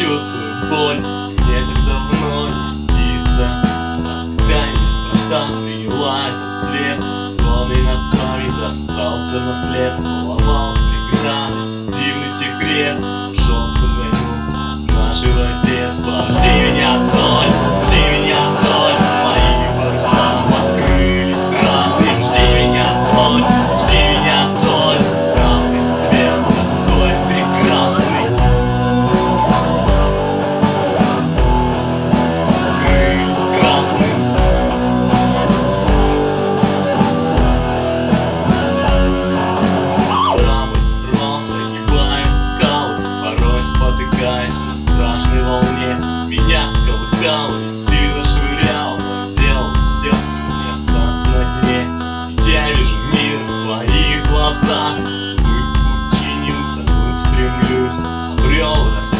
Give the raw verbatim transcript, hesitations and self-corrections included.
чувствую боль, мне так давно не спится. Когда неспроста приняла этот цвет, волны над нами достался наследство. Ломал преграды, дивный секрет, шел сквозь войну с нашего детства. Жди меня, соль, жди меня, соль, мои паруса покрылись красным. Жди меня, соль, жди меня, соль, красный цвет такой прекрасный. Покрылись красным. Корабль рвался, огибая скалы, порой спотыкаясь на страшной волне. Меня колыхало и сильно швыряло, но делал все, не остаться на дне. Ведь я вижу мир в твоих глазах, плыть в пучине, утонуть стремлюсь, обрел рассвет.